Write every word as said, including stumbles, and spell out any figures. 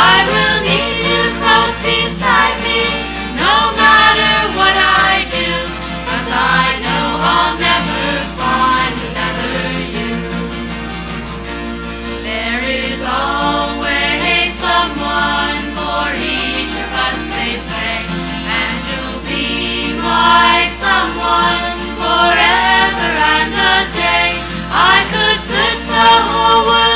I will need to cross beside me, no matter what I do, 'cause I know I'll never find another you. There is always someone for each of us, they say, and you'll be my someone forever and a day. I could search the whole world